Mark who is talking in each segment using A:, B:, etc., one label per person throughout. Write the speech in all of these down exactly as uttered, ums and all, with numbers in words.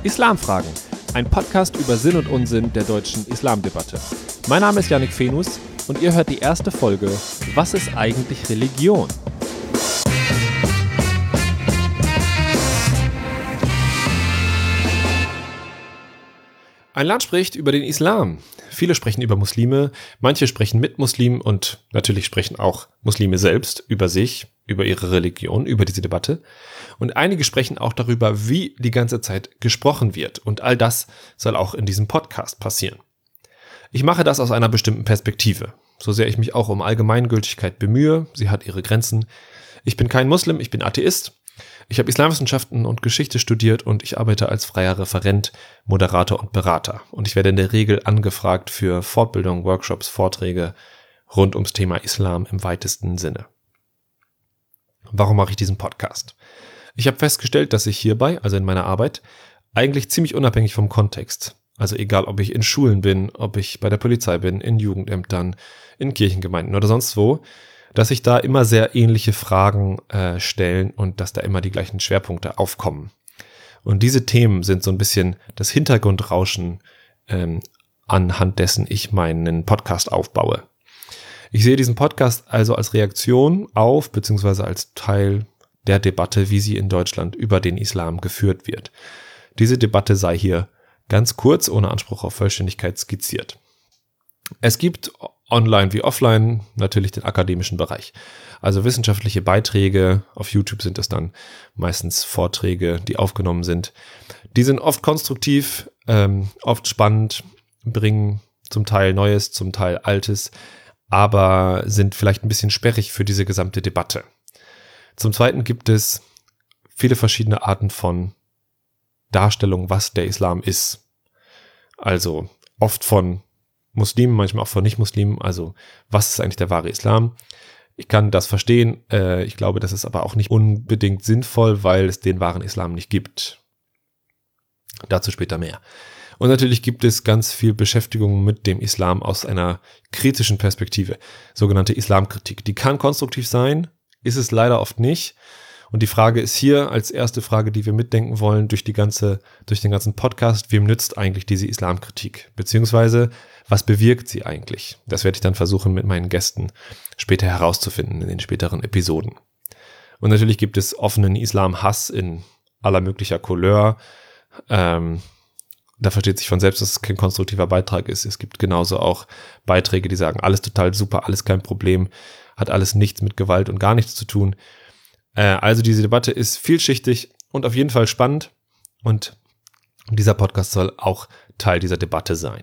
A: Islamfragen, ein Podcast über Sinn und Unsinn der deutschen Islamdebatte. Mein Name ist Yannick Fenus und ihr hört die erste Folge Was ist eigentlich Religion? Ein Land spricht über den Islam. Viele sprechen über Muslime, manche sprechen mit Muslimen und natürlich sprechen auch Muslime selbst über sich, über ihre Religion, über diese Debatte. Und einige sprechen auch darüber, wie die ganze Zeit gesprochen wird. Und all das soll auch in diesem Podcast passieren. Ich mache das aus einer bestimmten Perspektive. So sehr ich mich auch um Allgemeingültigkeit bemühe, sie hat ihre Grenzen. Ich bin kein Muslim, ich bin Atheist. Ich habe Islamwissenschaften und Geschichte studiert und ich arbeite als freier Referent, Moderator und Berater. Und ich werde in der Regel angefragt für Fortbildungen, Workshops, Vorträge rund ums Thema Islam im weitesten Sinne. Warum mache ich diesen Podcast? Ich habe festgestellt, dass ich hierbei, also in meiner Arbeit, eigentlich ziemlich unabhängig vom Kontext, also egal ob ich in Schulen bin, ob ich bei der Polizei bin, in Jugendämtern, in Kirchengemeinden oder sonst wo, dass sich da immer sehr ähnliche Fragen äh, stellen und dass da immer die gleichen Schwerpunkte aufkommen. Und diese Themen sind so ein bisschen das Hintergrundrauschen, ähm, anhand dessen ich meinen Podcast aufbaue. Ich sehe diesen Podcast also als Reaktion auf, beziehungsweise als Teil der Debatte, wie sie in Deutschland über den Islam geführt wird. Diese Debatte sei hier ganz kurz, ohne Anspruch auf Vollständigkeit skizziert. Es gibt online wie offline natürlich den akademischen Bereich. Also wissenschaftliche Beiträge, auf YouTube sind es dann meistens Vorträge, die aufgenommen sind. Die sind oft konstruktiv, ähm, oft spannend, bringen zum Teil Neues, zum Teil Altes, aber sind vielleicht ein bisschen sperrig für diese gesamte Debatte. Zum Zweiten gibt es viele verschiedene Arten von Darstellung, was der Islam ist. Also oft von Muslimen, manchmal auch von Nicht-Muslimen, also was ist eigentlich der wahre Islam? Ich kann das verstehen, äh, ich glaube, das ist aber auch nicht unbedingt sinnvoll, weil es den wahren Islam nicht gibt. Dazu später mehr. Und natürlich gibt es ganz viel Beschäftigung mit dem Islam aus einer kritischen Perspektive, sogenannte Islamkritik. Die kann konstruktiv sein, ist es leider oft nicht. Und die Frage ist hier als erste Frage, die wir mitdenken wollen durch die ganze, durch den ganzen Podcast, wem nützt eigentlich diese Islamkritik? Beziehungsweise, was bewirkt sie eigentlich? Das werde ich dann versuchen, mit meinen Gästen später herauszufinden in den späteren Episoden. Und natürlich gibt es offenen Islamhass in aller möglicher Couleur. Ähm, da versteht sich von selbst, dass es kein konstruktiver Beitrag ist. Es gibt genauso auch Beiträge, die sagen, alles total super, alles kein Problem, hat alles nichts mit Gewalt und gar nichts zu tun. Also diese Debatte ist vielschichtig und auf jeden Fall spannend und dieser Podcast soll auch Teil dieser Debatte sein.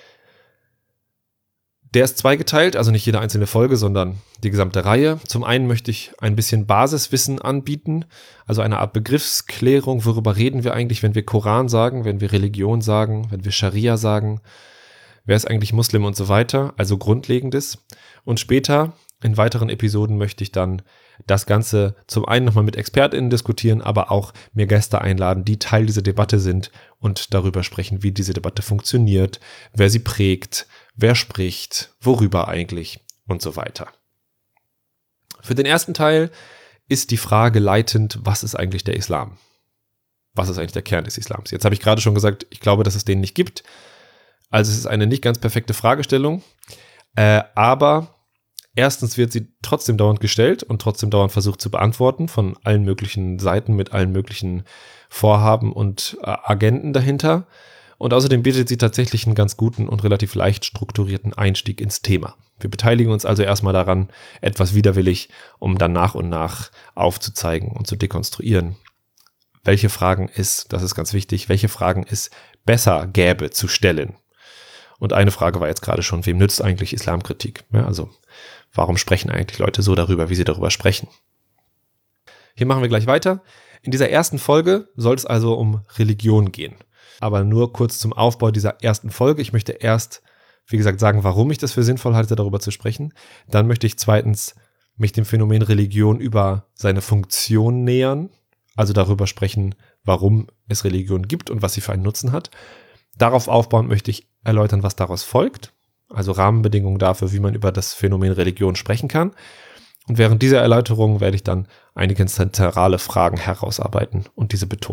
A: Der ist zweigeteilt, also nicht jede einzelne Folge, sondern die gesamte Reihe. Zum einen möchte ich ein bisschen Basiswissen anbieten, also eine Art Begriffsklärung, worüber reden wir eigentlich, wenn wir Koran sagen, wenn wir Religion sagen, wenn wir Scharia sagen, wer ist eigentlich Muslim und so weiter, also Grundlegendes. Und später, in weiteren Episoden, möchte ich dann das Ganze zum einen nochmal mit ExpertInnen diskutieren, aber auch mir Gäste einladen, die Teil dieser Debatte sind und darüber sprechen, wie diese Debatte funktioniert, wer sie prägt, wer spricht, worüber eigentlich und so weiter. Für den ersten Teil ist die Frage leitend, was ist eigentlich der Islam? Was ist eigentlich der Kern des Islams? Jetzt habe ich gerade schon gesagt, ich glaube, dass es den nicht gibt. Also es ist eine nicht ganz perfekte Fragestellung, äh, aber erstens wird sie trotzdem dauernd gestellt und trotzdem dauernd versucht zu beantworten von allen möglichen Seiten mit allen möglichen Vorhaben und äh, Agenten dahinter. Und außerdem bietet sie tatsächlich einen ganz guten und relativ leicht strukturierten Einstieg ins Thema. Wir beteiligen uns also erstmal daran, etwas widerwillig, um dann nach und nach aufzuzeigen und zu dekonstruieren, welche Fragen es, das ist ganz wichtig, welche Fragen es besser gäbe zu stellen. Und eine Frage war jetzt gerade schon, wem nützt eigentlich Islamkritik? Ja, also warum sprechen eigentlich Leute so darüber, wie sie darüber sprechen? Hier machen wir gleich weiter. In dieser ersten Folge soll es also um Religion gehen. Aber nur kurz zum Aufbau dieser ersten Folge. Ich möchte erst, wie gesagt, sagen, warum ich das für sinnvoll halte, darüber zu sprechen. Dann möchte ich zweitens mich dem Phänomen Religion über seine Funktion nähern. Also darüber sprechen, warum es Religion gibt und was sie für einen Nutzen hat. Darauf aufbauend möchte ich erläutern, was daraus folgt. Also Rahmenbedingungen dafür, wie man über das Phänomen Religion sprechen kann. Und während dieser Erläuterung werde ich dann einige zentrale Fragen herausarbeiten und diese betonen.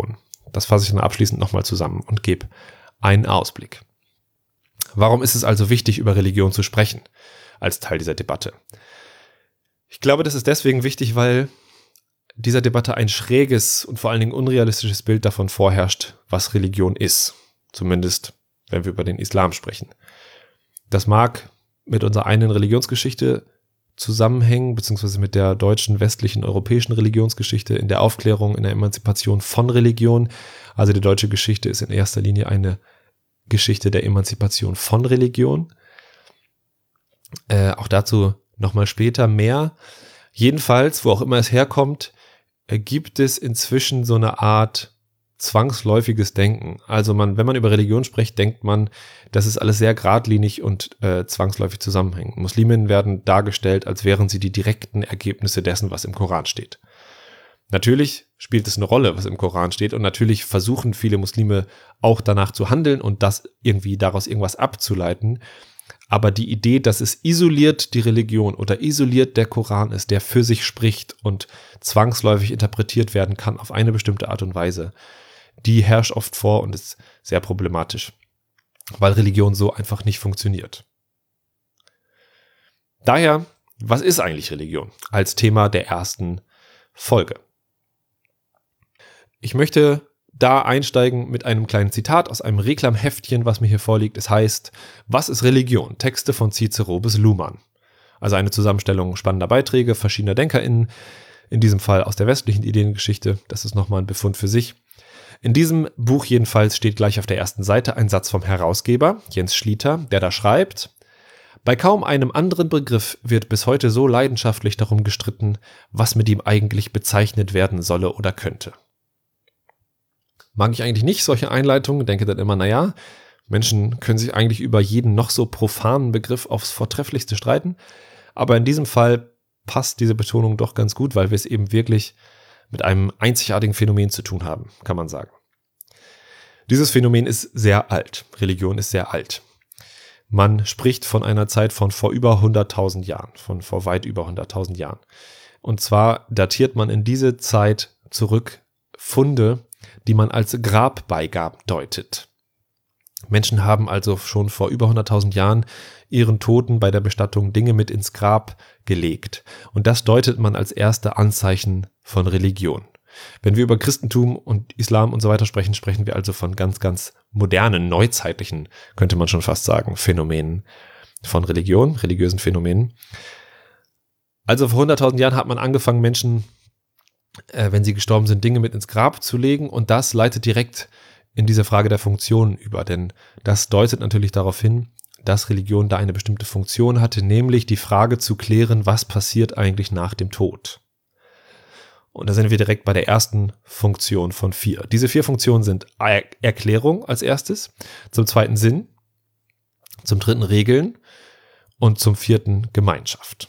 A: Das fasse ich dann abschließend nochmal zusammen und gebe einen Ausblick. Warum ist es also wichtig, über Religion zu sprechen, als Teil dieser Debatte? Ich glaube, das ist deswegen wichtig, weil dieser Debatte ein schräges und vor allen Dingen unrealistisches Bild davon vorherrscht, was Religion ist. Zumindest, wenn wir über den Islam sprechen. Das mag mit unserer eigenen Religionsgeschichte zusammenhängen, beziehungsweise mit der deutschen, westlichen, europäischen Religionsgeschichte, in der Aufklärung, in der Emanzipation von Religion. Also die deutsche Geschichte ist in erster Linie eine Geschichte der Emanzipation von Religion. Äh, auch dazu nochmal später mehr. Jedenfalls, wo auch immer es herkommt, äh, gibt es inzwischen so eine Art zwangsläufiges Denken. Also man, wenn man über Religion spricht, denkt man, das ist alles sehr geradlinig und äh, zwangsläufig zusammenhängend. Musliminnen werden dargestellt, als wären sie die direkten Ergebnisse dessen, was im Koran steht. Natürlich spielt es eine Rolle, was im Koran steht, und natürlich versuchen viele Muslime auch danach zu handeln und das irgendwie daraus irgendwas abzuleiten. Aber die Idee, dass es isoliert die Religion oder isoliert der Koran ist, der für sich spricht und zwangsläufig interpretiert werden kann auf eine bestimmte Art und Weise, die herrscht oft vor und ist sehr problematisch, weil Religion so einfach nicht funktioniert. Daher, was ist eigentlich Religion als Thema der ersten Folge? Ich möchte da einsteigen mit einem kleinen Zitat aus einem Reklamheftchen, was mir hier vorliegt. Es heißt, was ist Religion? Texte von Cicero bis Luhmann. Also eine Zusammenstellung spannender Beiträge verschiedener DenkerInnen, in diesem Fall aus der westlichen Ideengeschichte. Das ist nochmal ein Befund für sich. In diesem Buch jedenfalls steht gleich auf der ersten Seite ein Satz vom Herausgeber, Jens Schlieter, der da schreibt: Bei kaum einem anderen Begriff wird bis heute so leidenschaftlich darum gestritten, was mit ihm eigentlich bezeichnet werden solle oder könnte. Mag ich eigentlich nicht, solche Einleitungen, denke dann immer, naja, Menschen können sich eigentlich über jeden noch so profanen Begriff aufs Vortrefflichste streiten, aber in diesem Fall passt diese Betonung doch ganz gut, weil wir es eben wirklich mit einem einzigartigen Phänomen zu tun haben, kann man sagen. Dieses Phänomen ist sehr alt. Religion ist sehr alt. Man spricht von einer Zeit von vor über hunderttausend Jahren, von vor weit über hunderttausend Jahren. Und zwar datiert man in diese Zeit zurück Funde, die man als Grabbeigaben deutet. Menschen haben also schon vor über hunderttausend Jahren ihren Toten bei der Bestattung Dinge mit ins Grab gelegt. Und das deutet man als erste Anzeichen von Religion. Wenn wir über Christentum und Islam und so weiter sprechen, sprechen wir also von ganz, ganz modernen, neuzeitlichen, könnte man schon fast sagen, Phänomenen von Religion, religiösen Phänomenen. Also vor hunderttausend Jahren hat man angefangen, Menschen, äh, wenn sie gestorben sind, Dinge mit ins Grab zu legen, und das leitet direkt in diese Frage der Funktionen über, denn das deutet natürlich darauf hin, dass Religion da eine bestimmte Funktion hatte, nämlich die Frage zu klären, was passiert eigentlich nach dem Tod. Und da sind wir direkt bei der ersten Funktion von vier. Diese vier Funktionen sind er- Erklärung als erstes, zum zweiten Sinn, zum dritten Regeln und zum vierten Gemeinschaft.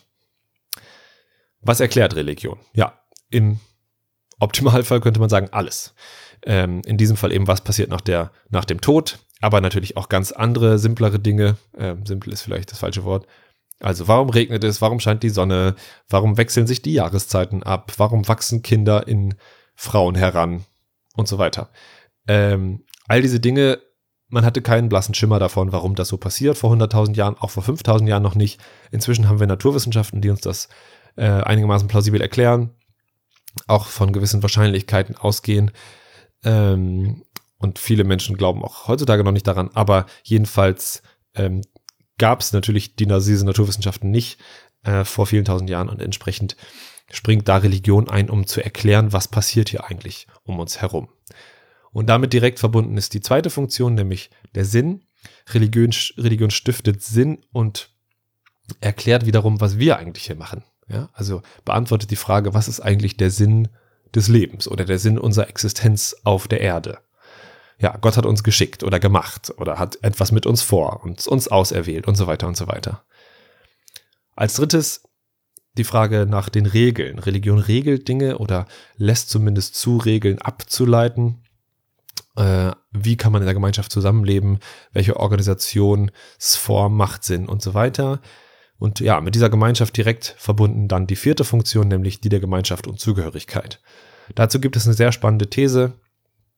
A: Was erklärt Religion? Ja, im Optimalfall könnte man sagen alles. Ähm, in diesem Fall eben, was passiert nach, der, nach dem Tod, aber natürlich auch ganz andere, simplere Dinge. Ähm, simpel ist vielleicht das falsche Wort. Also warum regnet es, warum scheint die Sonne, warum wechseln sich die Jahreszeiten ab, warum wachsen Kinder in Frauen heran und so weiter. Ähm, all diese Dinge, man hatte keinen blassen Schimmer davon, warum das so passiert, vor hunderttausend Jahren, auch vor fünftausend Jahren noch nicht. Inzwischen haben wir Naturwissenschaften, die uns das äh, einigermaßen plausibel erklären, auch von gewissen Wahrscheinlichkeiten ausgehen. Ähm, und viele Menschen glauben auch heutzutage noch nicht daran, aber jedenfalls ähm, gab es natürlich die, diese Naturwissenschaften nicht äh, vor vielen tausend Jahren, und entsprechend springt da Religion ein, um zu erklären, was passiert hier eigentlich um uns herum. Und damit direkt verbunden ist die zweite Funktion, nämlich der Sinn. Religion, Religion stiftet Sinn und erklärt wiederum, was wir eigentlich hier machen. Ja? Also beantwortet die Frage, was ist eigentlich der Sinn des Lebens oder der Sinn unserer Existenz auf der Erde. Ja, Gott hat uns geschickt oder gemacht oder hat etwas mit uns vor und uns auserwählt und so weiter und so weiter. Als drittes die Frage nach den Regeln. Religion regelt Dinge oder lässt zumindest zu, Regeln abzuleiten. Äh, wie kann man in der Gemeinschaft zusammenleben? Welche Organisationsform macht Sinn und so weiter? Und ja, mit dieser Gemeinschaft direkt verbunden dann die vierte Funktion, nämlich die der Gemeinschaft und Zugehörigkeit. Dazu gibt es eine sehr spannende These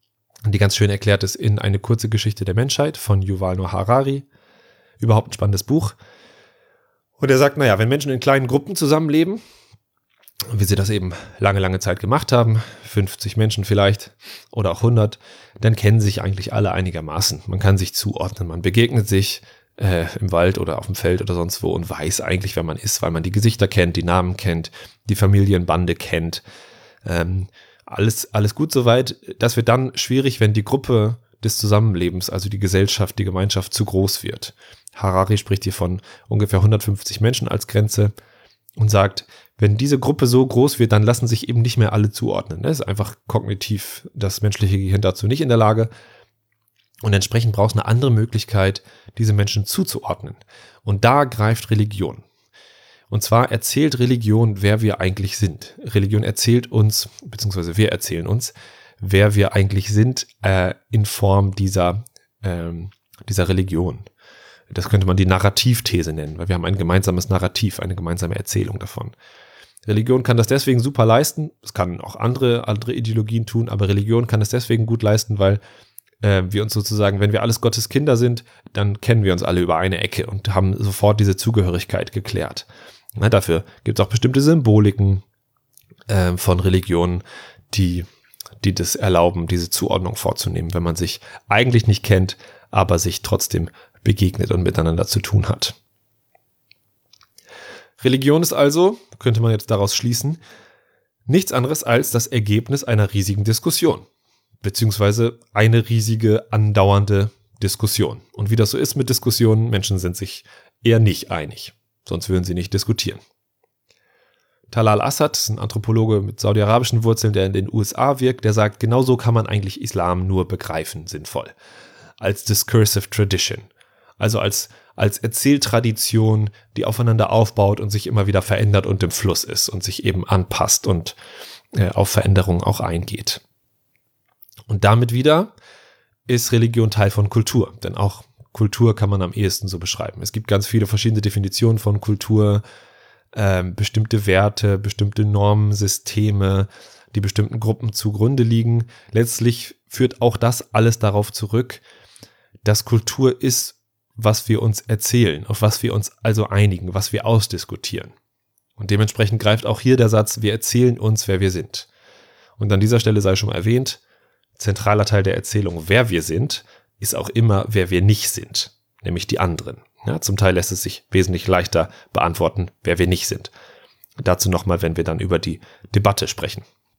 A: die ganz schön erklärt ist in Eine kurze Geschichte der Menschheit von Yuval Noah Harari. Überhaupt ein spannendes Buch. Und er sagt, naja, wenn Menschen in kleinen Gruppen zusammenleben, wie sie das eben lange, lange Zeit gemacht haben, fünfzig Menschen vielleicht oder auch hundert, dann kennen sich eigentlich alle einigermaßen. Man kann sich zuordnen, man begegnet sich äh, im Wald oder auf dem Feld oder sonst wo und weiß eigentlich, wer man ist, weil man die Gesichter kennt, die Namen kennt, die Familienbande kennt. Ähm, alles, alles gut soweit. Das wird dann schwierig, wenn die Gruppe des Zusammenlebens, also die Gesellschaft, die Gemeinschaft zu groß wird. Harari spricht hier von ungefähr hundertfünfzig Menschen als Grenze und sagt, wenn diese Gruppe so groß wird, dann lassen sich eben nicht mehr alle zuordnen. Das ist einfach kognitiv das menschliche Gehirn dazu nicht in der Lage. Und entsprechend braucht es eine andere Möglichkeit, diese Menschen zuzuordnen. Und da greift Religion. Und zwar erzählt Religion, wer wir eigentlich sind. Religion erzählt uns, beziehungsweise wir erzählen uns, wer wir eigentlich sind, äh, in Form dieser, ähm, dieser Religion. Das könnte man die Narrativthese nennen, weil wir haben ein gemeinsames Narrativ, eine gemeinsame Erzählung davon. Religion kann das deswegen super leisten, es kann auch andere, andere Ideologien tun, aber Religion kann es deswegen gut leisten, weil äh, wir uns sozusagen, wenn wir alles Gottes Kinder sind, dann kennen wir uns alle über eine Ecke und haben sofort diese Zugehörigkeit geklärt. Na, dafür gibt es auch bestimmte Symboliken äh, von Religionen, die, die das erlauben, diese Zuordnung vorzunehmen, wenn man sich eigentlich nicht kennt, aber sich trotzdem begegnet und miteinander zu tun hat. Religion ist also, könnte man jetzt daraus schließen, nichts anderes als das Ergebnis einer riesigen Diskussion, beziehungsweise eine riesige andauernde Diskussion. Und wie das so ist mit Diskussionen, Menschen sind sich eher nicht einig, sonst würden sie nicht diskutieren. Talal Assad ist ein Anthropologe mit saudi-arabischen Wurzeln, der in den U S A wirkt, der sagt, genau so kann man eigentlich Islam nur begreifen, sinnvoll. Als Discursive Tradition. Also als, als Erzähltradition, die aufeinander aufbaut und sich immer wieder verändert und im Fluss ist und sich eben anpasst und äh, auf Veränderungen auch eingeht. Und damit wieder ist Religion Teil von Kultur, denn auch Kultur kann man am ehesten so beschreiben. Es gibt ganz viele verschiedene Definitionen von Kultur, äh, bestimmte Werte, bestimmte Normen, Systeme, die bestimmten Gruppen zugrunde liegen. Letztlich führt auch das alles darauf zurück, dass Kultur ist, was wir uns erzählen, auf was wir uns also einigen, was wir ausdiskutieren. Und dementsprechend greift auch hier der Satz, wir erzählen uns, wer wir sind. Und an dieser Stelle sei schon mal erwähnt, zentraler Teil der Erzählung, wer wir sind, ist auch immer, wer wir nicht sind, nämlich die anderen. Ja, zum Teil lässt es sich wesentlich leichter beantworten, wer wir nicht sind. Dazu nochmal, wenn wir dann über die Debatte sprechen.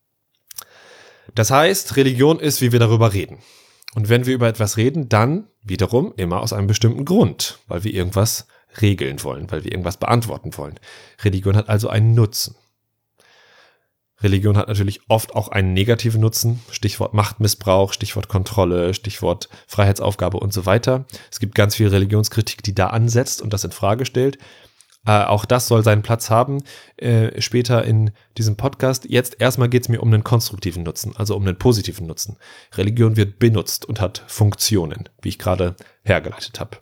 A: Das heißt, Religion ist, wie wir darüber reden. Und wenn wir über etwas reden, dann wiederum immer aus einem bestimmten Grund, weil wir irgendwas regeln wollen, weil wir irgendwas beantworten wollen. Religion hat also einen Nutzen. Religion hat natürlich oft auch einen negativen Nutzen, Stichwort Machtmissbrauch, Stichwort Kontrolle, Stichwort Freiheitsaufgabe und so weiter. Es gibt ganz viel Religionskritik, die da ansetzt und das in Frage stellt. Äh, auch das soll seinen Platz haben äh, später in diesem Podcast. Jetzt erstmal geht es mir um einen konstruktiven Nutzen, also um einen positiven Nutzen. Religion wird benutzt und hat Funktionen, wie ich gerade hergeleitet habe.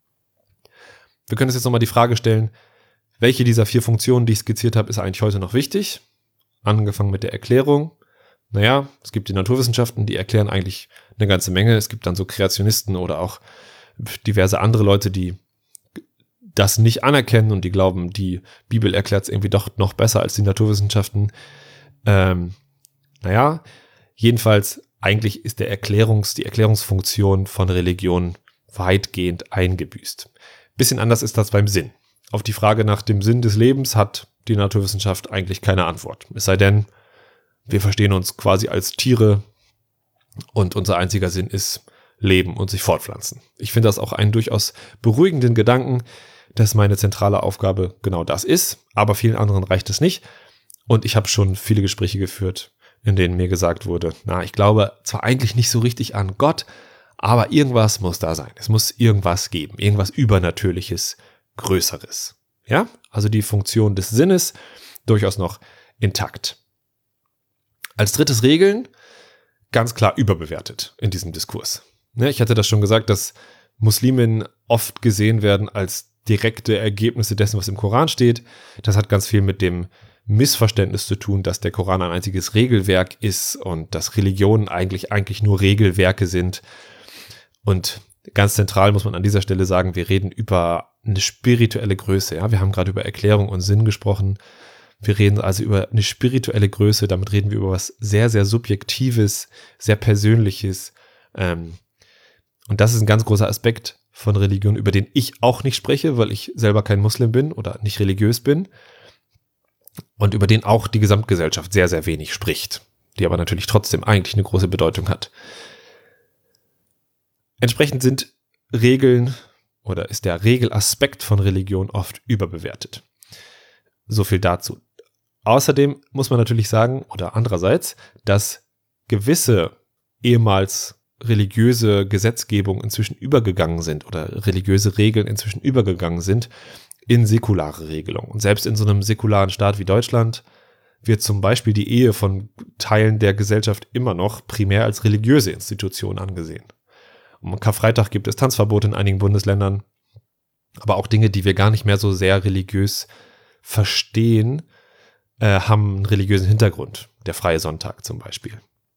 A: Wir können uns jetzt nochmal die Frage stellen, welche dieser vier Funktionen, die ich skizziert habe, ist eigentlich heute noch wichtig? Angefangen mit der Erklärung. Naja, es gibt die Naturwissenschaften, die erklären eigentlich eine ganze Menge. Es gibt dann so Kreationisten oder auch diverse andere Leute, die das nicht anerkennen und die glauben, die Bibel erklärt es irgendwie doch noch besser als die Naturwissenschaften. Ähm, naja, jedenfalls eigentlich ist der Erklärungs, die Erklärungsfunktion von Religion weitgehend eingebüßt. Bisschen anders ist das beim Sinn. Auf die Frage nach dem Sinn des Lebens hat die Naturwissenschaft eigentlich keine Antwort. Es sei denn, wir verstehen uns quasi als Tiere und unser einziger Sinn ist Leben und sich fortpflanzen. Ich finde das auch einen durchaus beruhigenden Gedanken, dass meine zentrale Aufgabe genau das ist, aber vielen anderen reicht es nicht. Und ich habe schon viele Gespräche geführt, in denen mir gesagt wurde, na, ich glaube zwar eigentlich nicht so richtig an Gott, aber irgendwas muss da sein. Es muss irgendwas geben, irgendwas Übernatürliches, Größeres. Ja, also die Funktion des Sinnes durchaus noch intakt. Als drittes Regeln, ganz klar überbewertet in diesem Diskurs. Ne, ich hatte das schon gesagt, dass Musliminnen oft gesehen werden als direkte Ergebnisse dessen, was im Koran steht. Das hat ganz viel mit dem Missverständnis zu tun, dass der Koran ein einziges Regelwerk ist und dass Religionen eigentlich, eigentlich nur Regelwerke sind. Und ganz zentral muss man an dieser Stelle sagen, wir reden über eine spirituelle Größe. Ja, wir haben gerade über Erklärung und Sinn gesprochen. Wir reden also über eine spirituelle Größe. Damit reden wir über was sehr, sehr Subjektives, sehr Persönliches. Ähm, und das ist ein ganz großer Aspekt von Religion, über den ich auch nicht spreche, weil ich selber kein Muslim bin oder nicht religiös bin. Und über den auch die Gesamtgesellschaft sehr, sehr wenig spricht. Die aber natürlich trotzdem eigentlich eine große Bedeutung hat. Entsprechend sind Regeln oder ist der Regelaspekt von Religion oft überbewertet. So viel dazu. Außerdem muss man natürlich sagen, oder andererseits, dass gewisse ehemals religiöse Gesetzgebung inzwischen übergegangen sind oder religiöse Regeln inzwischen übergegangen sind in säkulare Regelungen. Und selbst in so einem säkularen Staat wie Deutschland wird zum Beispiel die Ehe von Teilen der Gesellschaft immer noch primär als religiöse Institution angesehen. Am Karfreitag gibt es Tanzverbote in einigen Bundesländern, aber auch Dinge, die wir gar nicht mehr so sehr religiös verstehen, äh, haben einen religiösen Hintergrund. Der freie Sonntag zum Beispiel.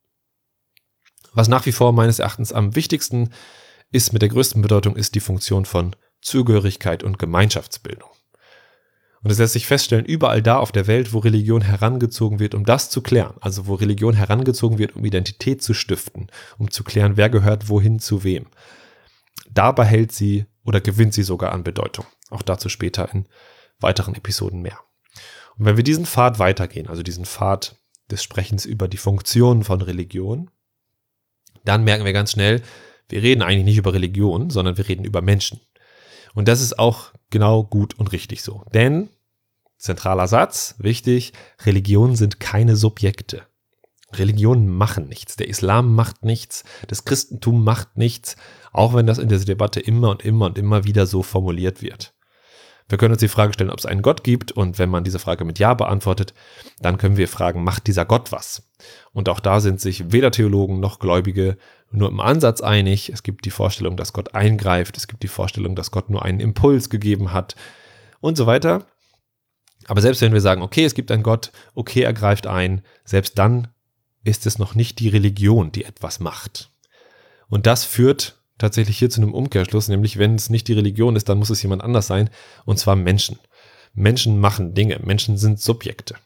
A: Was nach wie vor meines Erachtens am wichtigsten ist, mit der größten Bedeutung, ist die Funktion von Zugehörigkeit und Gemeinschaftsbildung. Und es lässt sich feststellen, überall da auf der Welt, wo Religion herangezogen wird, um das zu klären, also wo Religion herangezogen wird, um Identität zu stiften, um zu klären, wer gehört wohin zu wem, da behält sie oder gewinnt sie sogar an Bedeutung. Auch dazu später in weiteren Episoden mehr. Und wenn wir diesen Pfad weitergehen, also diesen Pfad des Sprechens über die Funktionen von Religion, dann merken wir ganz schnell, wir reden eigentlich nicht über Religion, sondern wir reden über Menschen. Und das ist auch genau gut und richtig so. Denn, zentraler Satz, wichtig, Religionen sind keine Subjekte. Religionen machen nichts. Der Islam macht nichts. Das Christentum macht nichts. Auch wenn das in dieser Debatte immer und immer und immer wieder so formuliert wird. Wir können uns die Frage stellen, ob es einen Gott gibt. Und wenn man diese Frage mit Ja beantwortet, dann können wir fragen, macht dieser Gott was? Und auch da sind sich weder Theologen noch Gläubige nur im Ansatz einig. Es gibt die Vorstellung, dass Gott eingreift. Es gibt die Vorstellung, dass Gott nur einen Impuls gegeben hat und so weiter. Aber selbst wenn wir sagen, okay, es gibt einen Gott, okay, er greift ein, selbst dann ist es noch nicht die Religion, die etwas macht. Und das führt tatsächlich hier zu einem Umkehrschluss, nämlich wenn es nicht die Religion ist, dann muss es jemand anders sein, und zwar Menschen. Menschen machen Dinge, Menschen sind Subjekte.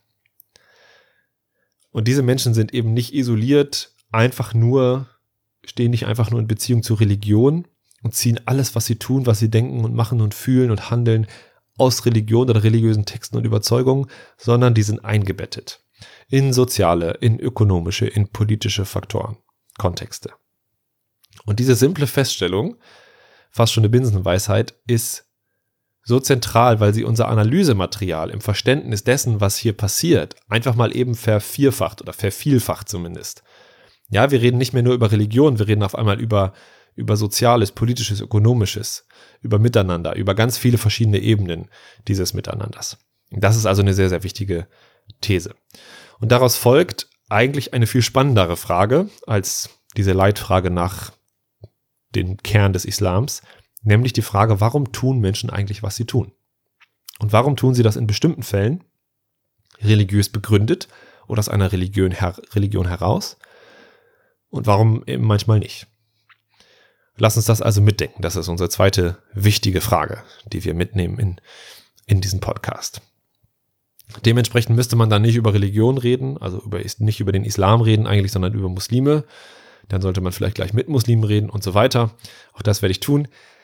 A: Und diese Menschen sind eben nicht isoliert, einfach nur, stehen nicht einfach nur in Beziehung zur Religion und ziehen alles, was sie tun, was sie denken und machen und fühlen und handeln, aus Religion oder religiösen Texten und Überzeugungen, sondern die sind eingebettet in soziale, in ökonomische, in politische Faktoren, Kontexte. Und diese simple Feststellung, fast schon eine Binsenweisheit, ist so zentral, weil sie unser Analysematerial im Verständnis dessen, was hier passiert, einfach mal eben vervierfacht oder vervielfacht zumindest. Ja, wir reden nicht mehr nur über Religion, wir reden auf einmal über, über Soziales, Politisches, Ökonomisches, über Miteinander, über ganz viele verschiedene Ebenen dieses Miteinanders. Das ist also eine sehr, sehr wichtige These. Und daraus folgt eigentlich eine viel spannendere Frage als diese Leitfrage nach den Kern des Islams, nämlich die Frage, warum tun Menschen eigentlich, was sie tun? Und warum tun sie das in bestimmten Fällen religiös begründet oder aus einer Religion, her- Religion heraus? Und warum eben manchmal nicht? Lass uns das also mitdenken. Das ist unsere zweite wichtige Frage, die wir mitnehmen in, in diesen Podcast. Dementsprechend müsste man dann nicht über Religion reden, also über, nicht über den Islam reden eigentlich, sondern über Muslime. Dann sollte man vielleicht gleich mit Muslimen reden und so weiter. Auch das werde ich tun.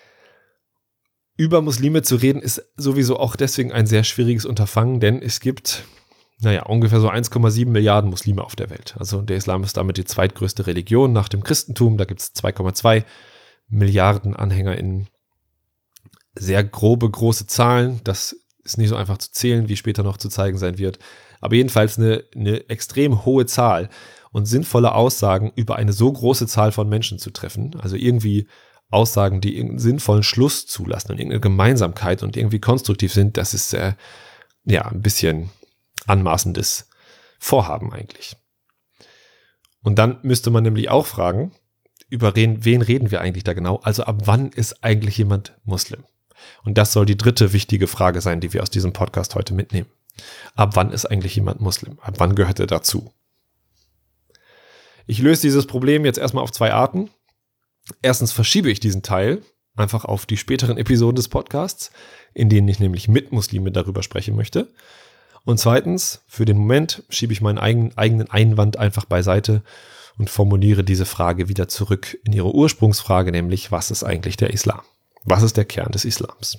A: Über Muslime zu reden ist sowieso auch deswegen ein sehr schwieriges Unterfangen, denn es gibt, naja, ungefähr so eins Komma sieben Milliarden Muslime auf der Welt. Also der Islam ist damit die zweitgrößte Religion nach dem Christentum. Da gibt es zwei Komma zwei Milliarden AnhängerInnen. Sehr grobe, große Zahlen. Das ist nicht so einfach zu zählen, wie später noch zu zeigen sein wird. Aber jedenfalls eine, eine extrem hohe Zahl und sinnvolle Aussagen über eine so große Zahl von Menschen zu treffen. Also irgendwie Aussagen, die irgendeinen sinnvollen Schluss zulassen und irgendeine Gemeinsamkeit und irgendwie konstruktiv sind, das ist äh, ja ein bisschen anmaßendes Vorhaben eigentlich. Und dann müsste man nämlich auch fragen, über wen, wen reden wir eigentlich da genau? Also ab wann ist eigentlich jemand Muslim? Und das soll die dritte wichtige Frage sein, die wir aus diesem Podcast heute mitnehmen. Ab wann ist eigentlich jemand Muslim? Ab wann gehört er dazu? Ich löse dieses Problem jetzt erstmal auf zwei Arten. Erstens verschiebe ich diesen Teil einfach auf die späteren Episoden des Podcasts, in denen ich nämlich mit Muslime darüber sprechen möchte. Und zweitens, für den Moment schiebe ich meinen eigenen, eigenen Einwand einfach beiseite und formuliere diese Frage wieder zurück in ihre Ursprungsfrage, nämlich, was ist eigentlich der Islam? Was ist der Kern des Islams?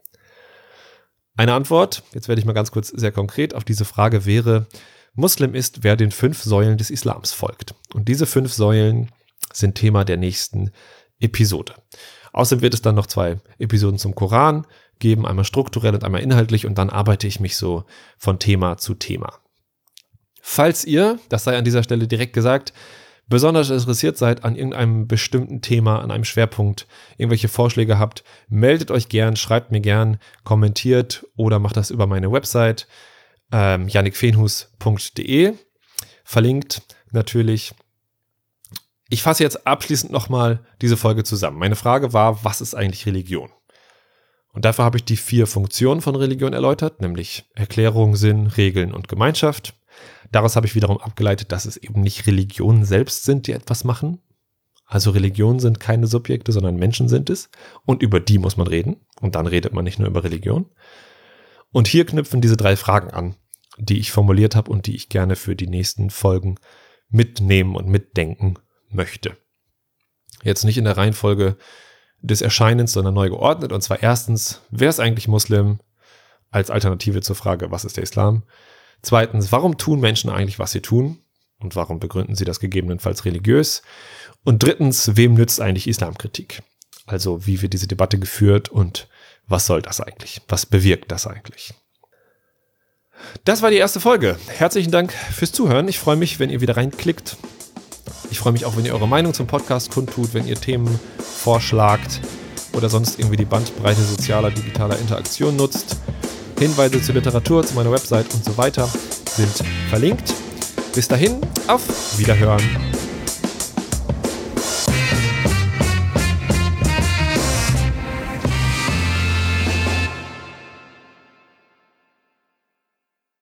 A: Eine Antwort, jetzt werde ich mal ganz kurz sehr konkret auf diese Frage, wäre, Muslim ist, wer den fünf Säulen des Islams folgt. Und diese fünf Säulen sind Thema der nächsten Episode. Außerdem wird es dann noch zwei Episoden zum Koran geben, einmal strukturell und einmal inhaltlich, und dann arbeite ich mich so von Thema zu Thema. Falls ihr, das sei an dieser Stelle direkt gesagt, besonders interessiert seid an irgendeinem bestimmten Thema, an einem Schwerpunkt, irgendwelche Vorschläge habt, meldet euch gern, schreibt mir gern, kommentiert oder macht das über meine Website ähm, jannik fenhus punkt de, verlinkt natürlich. Ich fasse jetzt abschließend nochmal diese Folge zusammen. Meine Frage war, was ist eigentlich Religion? Und dafür habe ich die vier Funktionen von Religion erläutert, nämlich Erklärung, Sinn, Regeln und Gemeinschaft. Daraus habe ich wiederum abgeleitet, dass es eben nicht Religionen selbst sind, die etwas machen. Also Religionen sind keine Subjekte, sondern Menschen sind es. Und über die muss man reden. Und dann redet man nicht nur über Religion. Und hier knüpfen diese drei Fragen an, die ich formuliert habe und die ich gerne für die nächsten Folgen mitnehmen und mitdenken möchte. Jetzt nicht in der Reihenfolge des Erscheinens, sondern neu geordnet. Und zwar erstens, wer ist eigentlich Muslim? Als Alternative zur Frage, was ist der Islam? Zweitens, warum tun Menschen eigentlich, was sie tun? Und warum begründen sie das gegebenenfalls religiös? Und drittens, wem nützt eigentlich Islamkritik? Also wie wird diese Debatte geführt und was soll das eigentlich? Was bewirkt das eigentlich? Das war die erste Folge. Herzlichen Dank fürs Zuhören. Ich freue mich, wenn ihr wieder reinklickt. Ich freue mich auch, wenn ihr eure Meinung zum Podcast kundtut, wenn ihr Themen vorschlagt oder sonst irgendwie die Bandbreite sozialer, digitaler Interaktion nutzt. Hinweise zur Literatur, zu meiner Website und so weiter sind verlinkt. Bis dahin, auf Wiederhören.